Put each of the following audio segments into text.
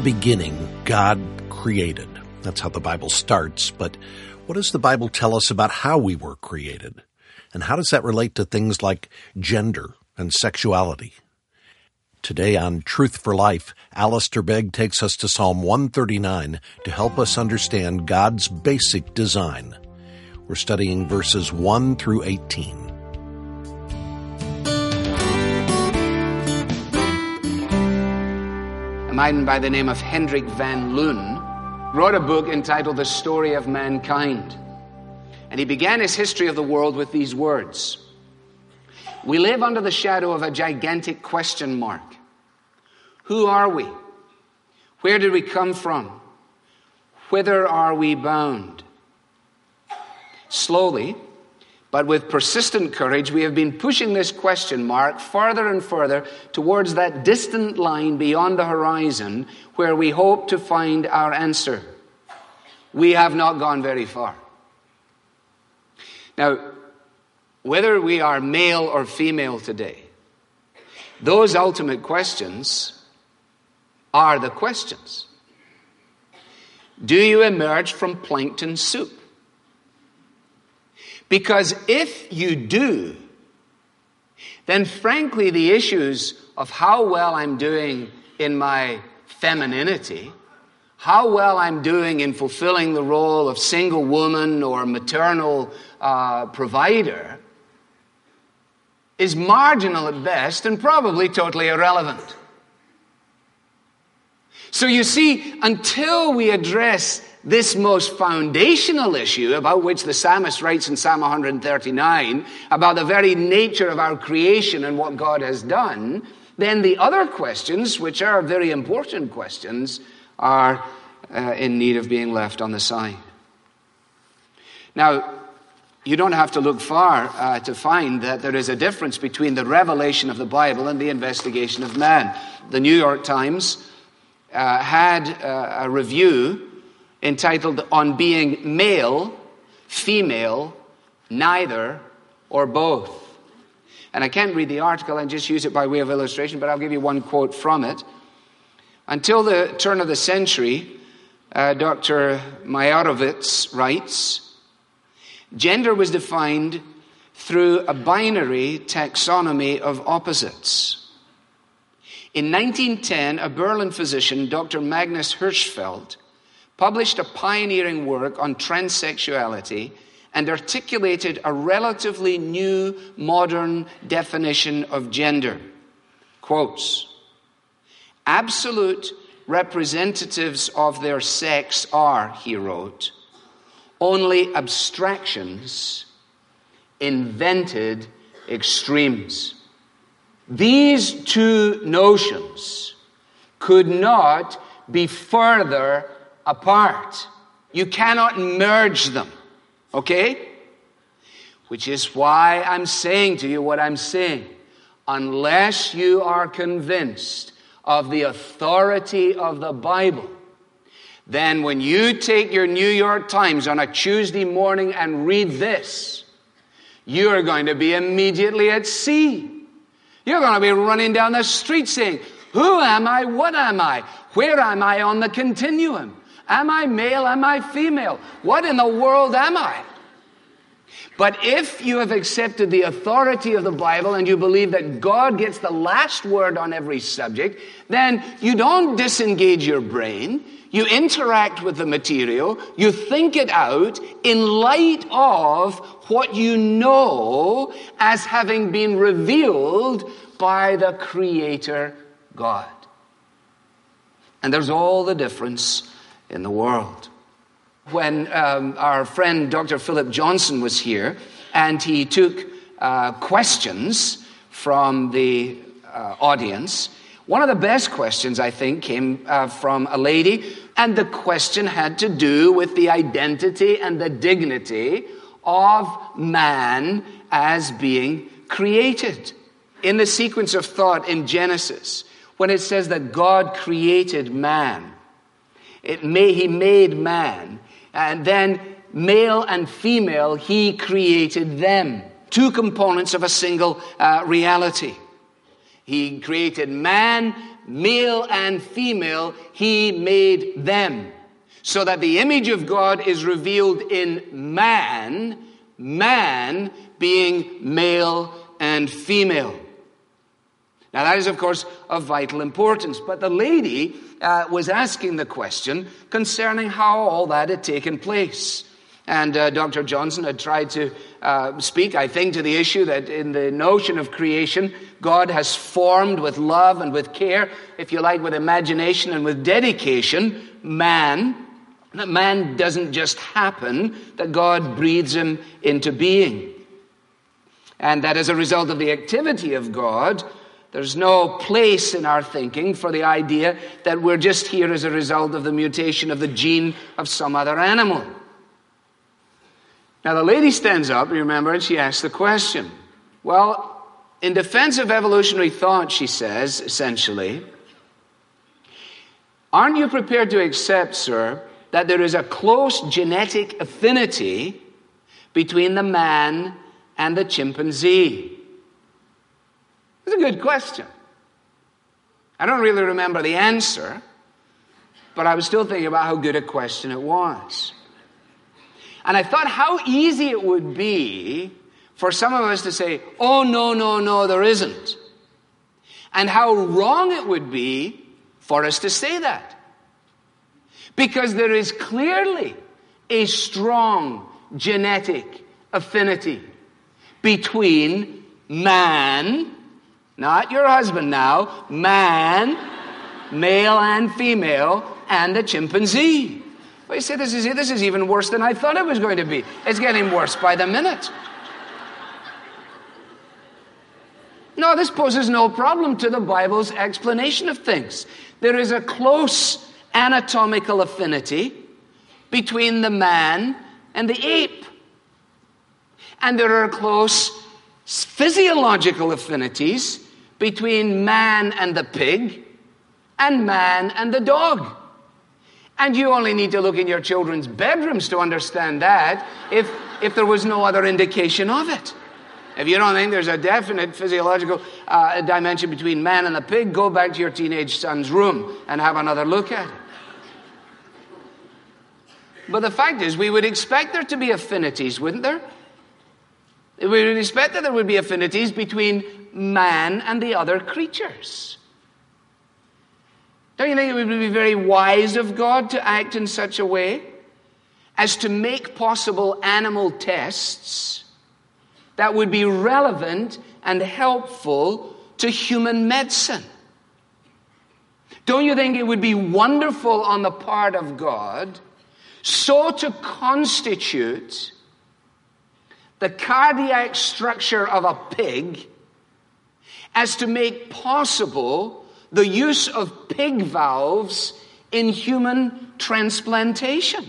the beginning, God created. That's how the Bible starts. But what does the Bible tell us about how we were created? And how does that relate to things like gender and sexuality? Today on Truth for Life, Alistair Begg takes us to Psalm 139 to help us understand God's basic design. We're studying verses 1 through 18. A man by the name of Hendrik van Loon wrote a book entitled The Story of Mankind. And he began his history of the world with these words: "We live under the shadow of a gigantic question mark. Who are we? Where did we come from? Whither are we bound? Slowly, but with persistent courage, we have been pushing this question mark further and further towards that distant line beyond the horizon where we hope to find our answer. We have not gone very far." Now, whether we are male or female today, those ultimate questions are the questions. Do you emerge from plankton soup? Because if you do, then frankly the issues of how well I'm doing in my femininity, how well I'm doing in fulfilling the role of single woman or maternal provider, is marginal at best and probably totally irrelevant. So you see, until we address this most foundational issue about which the psalmist writes in Psalm 139, about the very nature of our creation and what God has done, then the other questions, which are very important questions, are in need of being left on the side. Now, you don't have to look far to find that there is a difference between the revelation of the Bible and the investigation of man. The New York Times had a review entitled "On Being Male, Female, Neither, or Both." And I can't read the article and just use it by way of illustration, but I'll give you one quote from it. Until the turn of the century, Dr. Meyerowitz writes, "Gender was defined through a binary taxonomy of opposites. In 1910, a Berlin physician, Dr. Magnus Hirschfeld, published a pioneering work on transsexuality and articulated a relatively new modern definition of gender. Quotes, "Absolute representatives of their sex are," he wrote, "only abstractions, invented extremes." These two notions could not be further apart. You cannot merge them, okay? Which is why I'm saying to you what I'm saying. Unless you are convinced of the authority of the Bible, then when you take your New York Times on a Tuesday morning and read this, you are going to be immediately at sea. You're going to be running down the street saying, "Who am I? What am I? Where am I on the continuum? Am I male? Am I female? What in the world am I?" But if you have accepted the authority of the Bible and you believe that God gets the last word on every subject, then you don't disengage your brain. You interact with the material. You think it out in light of what you know as having been revealed by the Creator God. And there's all the difference in the world. When our friend Dr. Philip Johnson was here and he took questions from the audience, one of the best questions, I think, came from a lady, and the question had to do with the identity and the dignity of man as being created. In the sequence of thought in Genesis, when it says that God created man, he made man, and then male and female, he created them. Two components of a single reality. He created man male and female, he made them. So that the image of God is revealed in man, man being male and female. Now that is, of course, of vital importance. But the lady was asking the question concerning how all that had taken place. And Dr. Johnson had tried to speak, I think, to the issue that in the notion of creation, God has formed with love and with care, if you like, with imagination and with dedication, man. That man doesn't just happen, that God breathes him into being. And that as a result of the activity of God, there's no place in our thinking for the idea that we're just here as a result of the mutation of the gene of some other animal. Now the lady stands up, you remember, and she asks the question. Well, in defense of evolutionary thought, she says, essentially, aren't you prepared to accept, sir, that there is a close genetic affinity between the man and the chimpanzee? It's a good question. I don't really remember the answer, but I was still thinking about how good a question it was. And I thought how easy it would be for some of us to say, oh, no, there isn't. And how wrong it would be for us to say that. Because there is clearly a strong genetic affinity between man, not your husband now, man, male and female, and the chimpanzee. Well, you say, this is even worse than I thought it was going to be. It's getting worse by the minute. No, this poses no problem to the Bible's explanation of things. There is a close anatomical affinity between the man and the ape. And there are close physiological affinities between man and the pig and man and the dog. And you only need to look in your children's bedrooms to understand that if there was no other indication of it. If you don't think there's a definite physiological dimension between man and the pig, go back to your teenage son's room and have another look at it. But the fact is, we would expect there to be affinities, wouldn't there? We would expect that there would be affinities between man and the other creatures. Don't you think it would be very wise of God to act in such a way as to make possible animal tests that would be relevant and helpful to human medicine? Don't you think it would be wonderful on the part of God so to constitute the cardiac structure of a pig as to make possible the use of pig valves in human transplantation?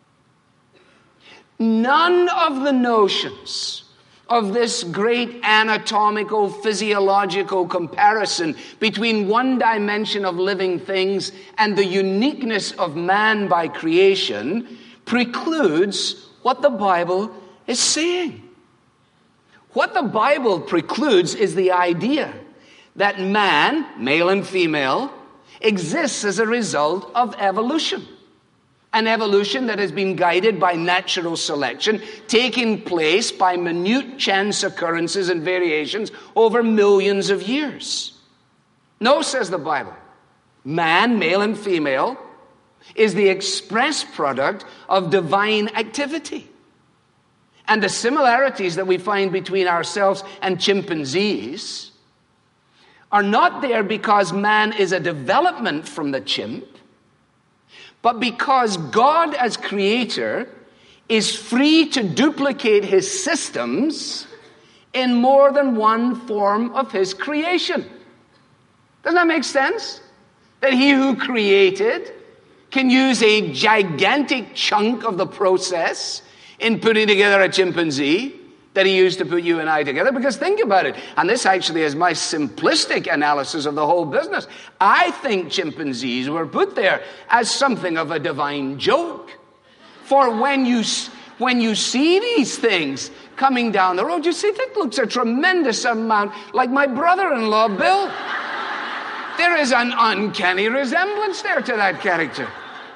None of the notions of this great anatomical, physiological comparison between one dimension of living things and the uniqueness of man by creation precludes what the Bible is saying. What the Bible precludes is the idea that man, male and female, exists as a result of evolution. An evolution that has been guided by natural selection, taking place by minute chance occurrences and variations over millions of years. No, says the Bible. Man, male and female, is the express product of divine activity. And the similarities that we find between ourselves and chimpanzees are not there because man is a development from the chimp, but because God as creator is free to duplicate his systems in more than one form of his creation. Doesn't that make sense? That he who created can use a gigantic chunk of the process in putting together a chimpanzee that he used to put you and I together. Because think about it, and this actually is my simplistic analysis of the whole business. I think chimpanzees were put there as something of a divine joke. For when you see these things coming down the road, you say, that looks a tremendous amount like my brother-in-law, Bill. There is an uncanny resemblance there to that character.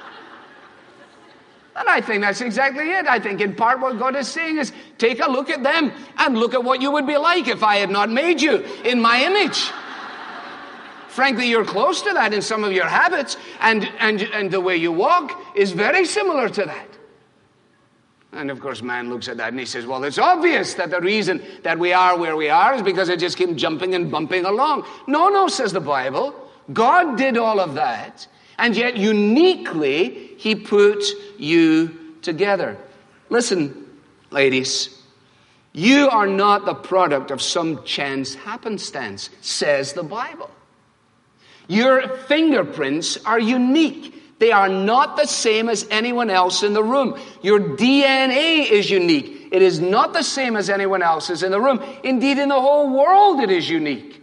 And I think that's exactly it. I think in part what God is saying is, take a look at them and look at what you would be like if I had not made you in my image. Frankly, you're close to that in some of your habits, and the way you walk is very similar to that. And of course, man looks at that and he says, well, it's obvious that the reason that we are where we are is because I just keep jumping and bumping along. No, says the Bible. God did all of that, and yet uniquely, he put you together. Listen, ladies, you are not the product of some chance happenstance, says the Bible. Your fingerprints are unique. They are not the same as anyone else in the room. Your DNA is unique. It is not the same as anyone else's in the room. Indeed, in the whole world, it is unique.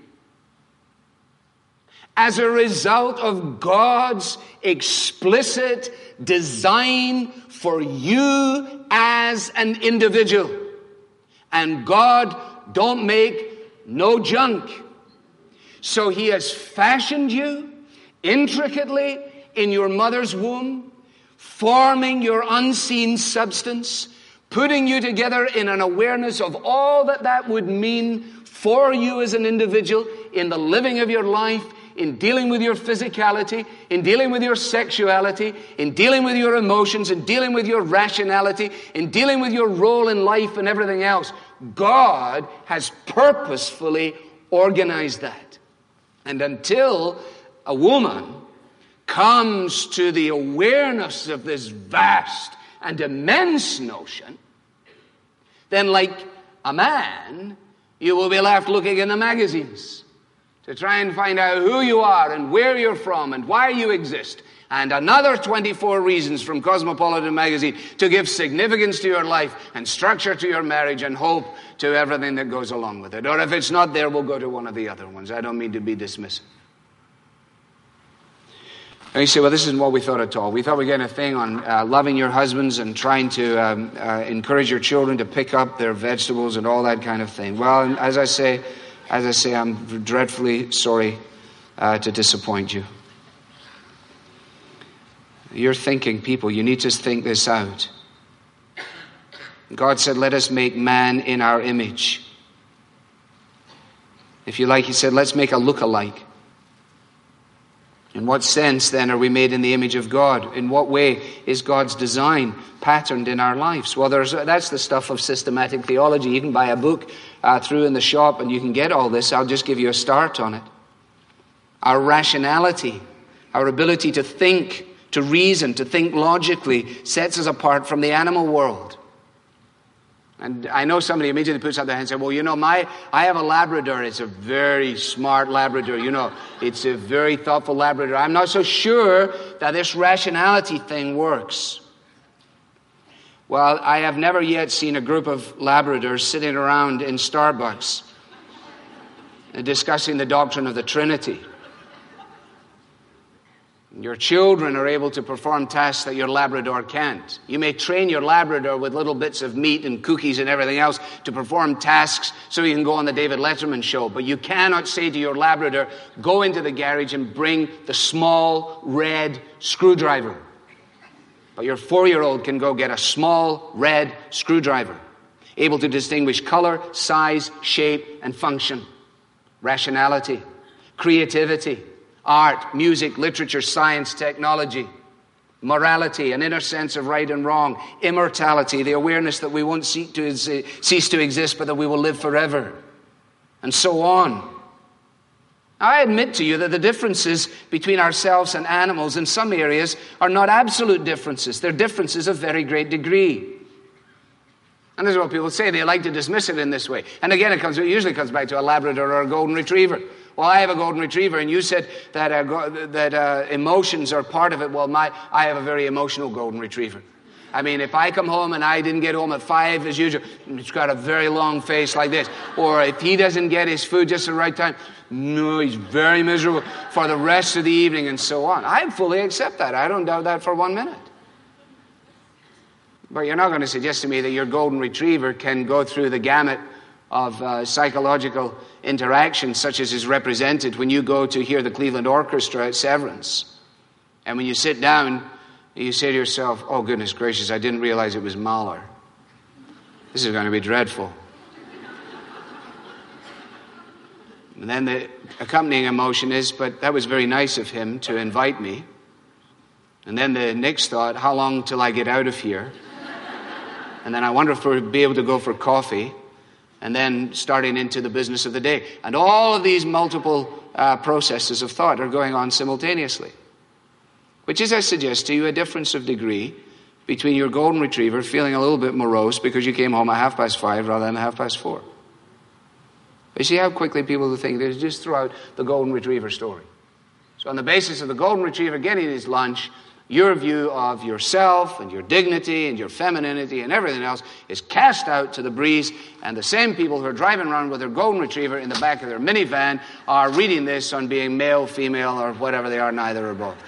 As a result of God's explicit design for you as an individual. And God don't make no junk. So he has fashioned you intricately in your mother's womb, forming your unseen substance, putting you together in an awareness of all that would mean for you as an individual in the living of your life, in dealing with your physicality, in dealing with your sexuality, in dealing with your emotions, in dealing with your rationality, in dealing with your role in life and everything else. God has purposefully organized that. And until a woman comes to the awareness of this vast and immense notion, then like a man, you will be left looking in the magazines to try and find out who you are and where you're from and why you exist. And another 24 reasons from Cosmopolitan magazine to give significance to your life and structure to your marriage and hope to everything that goes along with it. Or if it's not there, we'll go to one of the other ones. I don't mean to be dismissive. And you say, well, this isn't what we thought at all. We thought we were getting a thing on loving your husbands and trying to encourage your children to pick up their vegetables and all that kind of thing. Well, as I say, I'm dreadfully sorry to disappoint you. You're thinking people, you need to think this out. God said, let us make man in our image. If you like, he said, let's make a look-alike. In what sense, then, are we made in the image of God? In what way is God's design patterned in our lives? Well, that's the stuff of systematic theology. You can buy a book through in the shop and you can get all this. I'll just give you a start on it. Our rationality, our ability to think, to reason, to think logically, sets us apart from the animal world. And I know somebody immediately puts up their hand and says, well, you know, I have a Labrador. It's a very smart Labrador. You know, it's a very thoughtful Labrador. I'm not so sure that this rationality thing works. Well, I have never yet seen a group of Labradors sitting around in Starbucks discussing the doctrine of the Trinity. Your children are able to perform tasks that your Labrador can't. You may train your Labrador with little bits of meat and cookies and everything else to perform tasks so you can go on the David Letterman show. But you cannot say to your Labrador, go into the garage and bring the small red screwdriver. But your 4-year-old can go get a small red screwdriver, able to distinguish color, size, shape, and function. Rationality, creativity, art, music, literature, science, technology, morality, an inner sense of right and wrong, immortality, the awareness that we won't cease to exist, but that we will live forever, and so on. I admit to you that the differences between ourselves and animals in some areas are not absolute differences. They're differences of very great degree. And this is what people say. They like to dismiss it in this way. And again, it usually comes back to a Labrador or a Golden Retriever. Well, I have a Golden Retriever, and you said that emotions are part of it. Well, I have a very emotional Golden Retriever. I mean, if I come home and I didn't get home at 5 as usual, it's got a very long face like this. Or if he doesn't get his food just at the right time, no, he's very miserable for the rest of the evening and so on. I fully accept that. I don't doubt that for 1 minute. But you're not going to suggest to me that your Golden Retriever can go through the gamut of psychological interaction, such as is represented when you go to hear the Cleveland Orchestra at Severance. And when you sit down, you say to yourself, oh, goodness gracious, I didn't realize it was Mahler. This is going to be dreadful. And then the accompanying emotion is, but that was very nice of him to invite me. And then the next thought, how long till I get out of here? And then I wonder if we'll be able to go for coffee. And then starting into the business of the day. And all of these multiple processes of thought are going on simultaneously. Which is, I suggest to you, a difference of degree between your golden retriever feeling a little bit morose because you came home at 5:30 rather than at 4:30. You see how quickly people think they just throw out the golden retriever story. So on the basis of the golden retriever getting his lunch, your view of yourself and your dignity and your femininity and everything else is cast out to the breeze, and the same people who are driving around with their golden retriever in the back of their minivan are reading this on being male, female, or whatever they are, neither or both.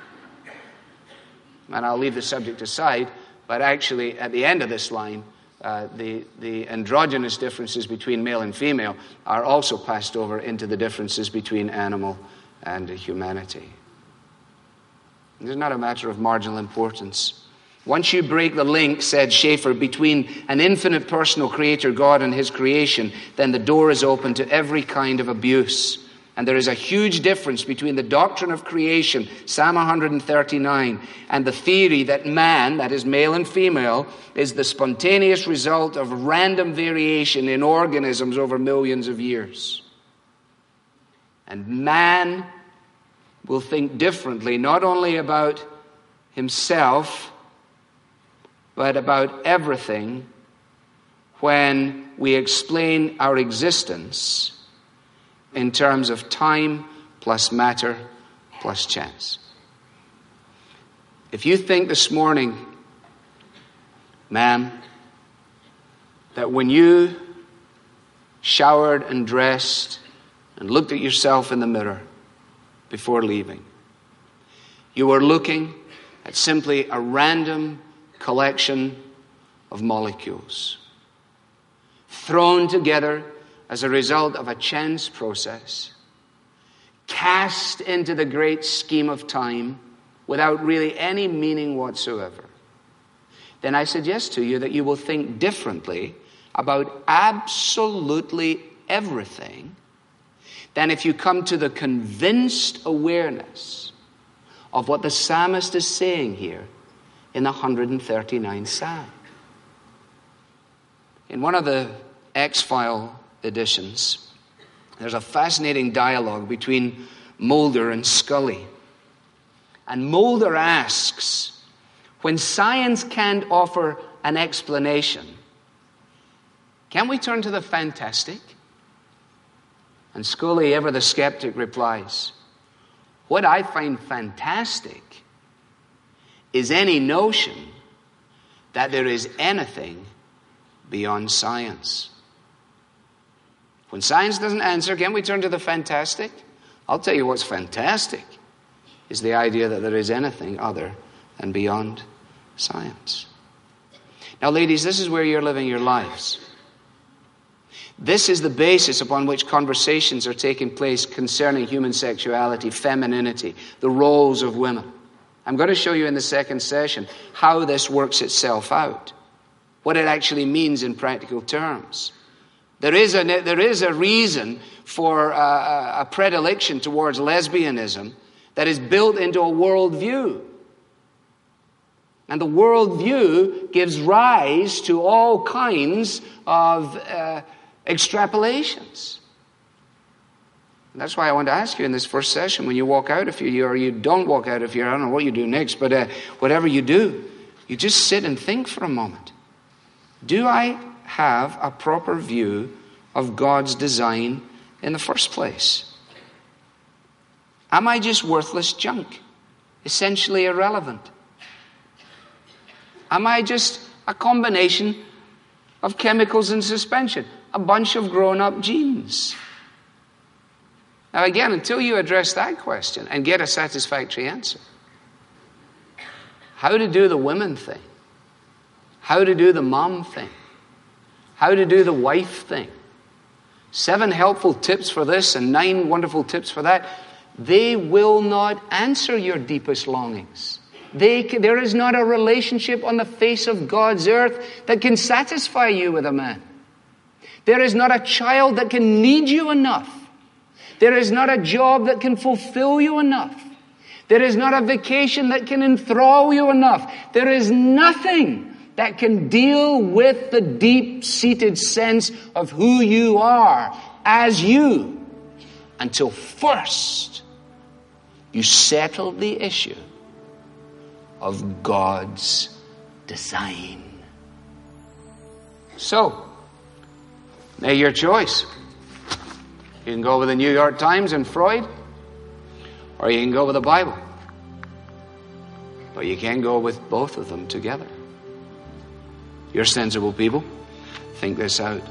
And I'll leave the subject aside, but actually at the end of this line, the androgynous differences between male and female are also passed over into the differences between animal and humanity. This is not a matter of marginal importance. Once you break the link, said Schaeffer, between an infinite personal creator, God, and his creation, then the door is open to every kind of abuse. And there is a huge difference between the doctrine of creation, Psalm 139, and the theory that man, that is male and female, is the spontaneous result of random variation in organisms over millions of years. And man will think differently, not only about himself, but about everything when we explain our existence in terms of time plus matter plus chance. If you think this morning, ma'am, that when you showered and dressed and looked at yourself in the mirror before leaving, you were looking at simply a random collection of molecules thrown together as a result of a chance process, cast into the great scheme of time without really any meaning whatsoever, then I suggest to you that you will think differently about absolutely everything than if you come to the convinced awareness of what the psalmist is saying here in the 139th Psalm. In one of the X-File editions, there's a fascinating dialogue between Mulder and Scully. And Mulder asks, when science can't offer an explanation, can we turn to the fantastic? And Scully, ever the skeptic, replies, what I find fantastic is any notion that there is anything beyond science. When science doesn't answer, can we turn to the fantastic? I'll tell you what's fantastic is the idea that there is anything other than beyond science. Now, ladies, this is where you're living your lives. This is the basis upon which conversations are taking place concerning human sexuality, femininity, the roles of women. I'm going to show you in the second session how this works itself out, what it actually means in practical terms. There is a reason for a predilection towards lesbianism that is built into a worldview. And the worldview gives rise to all kinds of extrapolations. And that's why I want to ask you in this first session, when you walk out of here, or you don't walk out of here, I don't know what you do next, but whatever you do, you just sit and think for a moment. Do I have a proper view of God's design in the first place? Am I just worthless junk, essentially irrelevant? Am I just a combination of chemicals in suspension, a bunch of grown-up genes? Now again, until you address that question and get a satisfactory answer, how to do the women thing, how to do the mom thing, how to do the wife thing, 7 helpful tips for this and 9 wonderful tips for that, they will not answer your deepest longings. There is not a relationship on the face of God's earth that can satisfy you with a man. There is not a child that can need you enough. There is not a job that can fulfill you enough. There is not a vacation that can enthrall you enough. There is nothing that can deal with the deep-seated sense of who you are as you until first you settle the issue of God's design. So, make your choice. You can go with the New York Times and Freud, or you can go with the Bible. But you can't go with both of them together. You're sensible people. Think this out.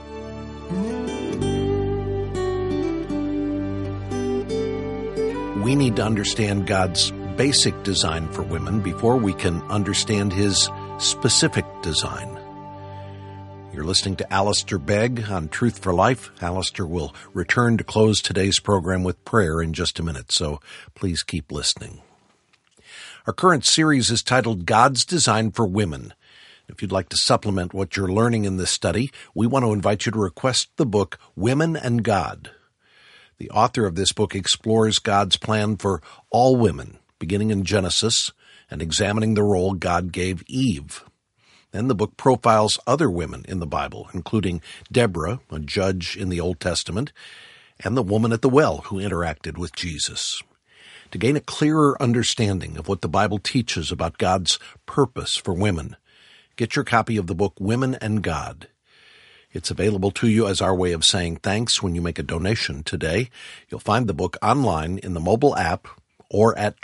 We need to understand God's basic design for women before we can understand His specific design. You're listening to Alistair Begg on Truth for Life. Alistair will return to close today's program with prayer in just a minute, so please keep listening. Our current series is titled God's Design for Women. If you'd like to supplement what you're learning in this study, we want to invite you to request the book Women and God. The author of this book explores God's plan for all women, beginning in Genesis and examining the role God gave Eve. Then the book profiles other women in the Bible, including Deborah, a judge in the Old Testament, and the woman at the well who interacted with Jesus. To gain a clearer understanding of what the Bible teaches about God's purpose for women, get your copy of the book Women and God. It's available to you as our way of saying thanks when you make a donation today. You'll find the book online in the mobile app or at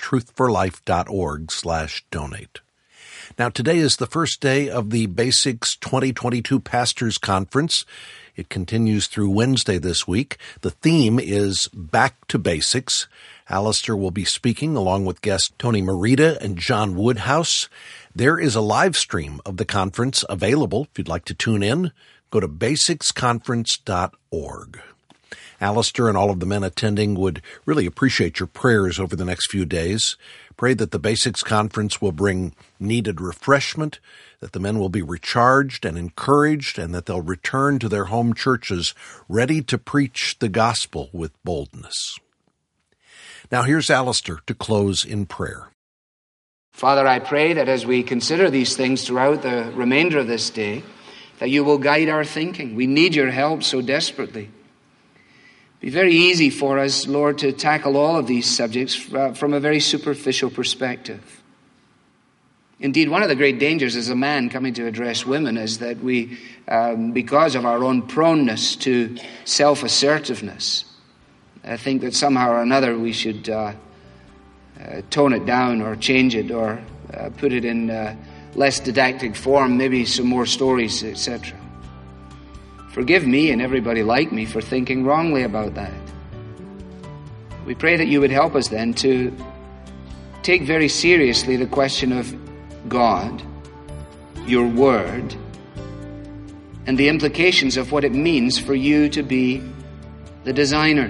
truthforlife.org/donate. Now, today is the first day of the Basics 2022 Pastors Conference. It continues through Wednesday this week. The theme is Back to Basics. Alistair will be speaking along with guests Tony Merida and John Woodhouse. There is a live stream of the conference available if you'd like to tune in. Go to basicsconference.org. Alistair and all of the men attending would really appreciate your prayers over the next few days. Pray that the Basics Conference will bring needed refreshment, that the men will be recharged and encouraged, and that they'll return to their home churches ready to preach the gospel with boldness. Now here's Alistair to close in prayer. Father, I pray that as we consider these things throughout the remainder of this day, that you will guide our thinking. We need your help so desperately. It'd be very easy for us, Lord, to tackle all of these subjects from a very superficial perspective. Indeed, one of the great dangers as a man coming to address women is that we, because of our own proneness to self-assertiveness, I think that somehow or another we should tone it down or change it or put it in less didactic form, maybe some more stories, etc. Forgive me and everybody like me for thinking wrongly about that. We pray that you would help us then to take very seriously the question of God, your word, and the implications of what it means for you to be the designer.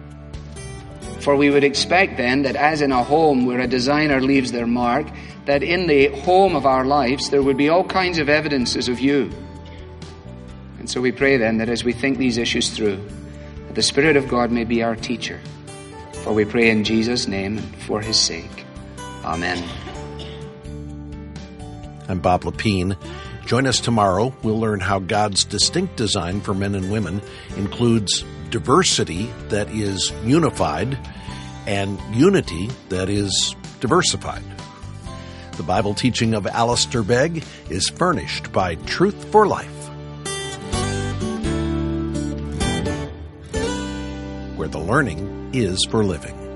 For we would expect then that as in a home where a designer leaves their mark, that in the home of our lives there would be all kinds of evidences of you. And so we pray then that as we think these issues through, that the Spirit of God may be our teacher. For we pray in Jesus' name and for His sake. Amen. I'm Bob Lepine. Join us tomorrow. We'll learn how God's distinct design for men and women includes diversity that is unified and unity that is diversified. The Bible teaching of Alistair Begg is furnished by Truth for Life, where the learning is for living.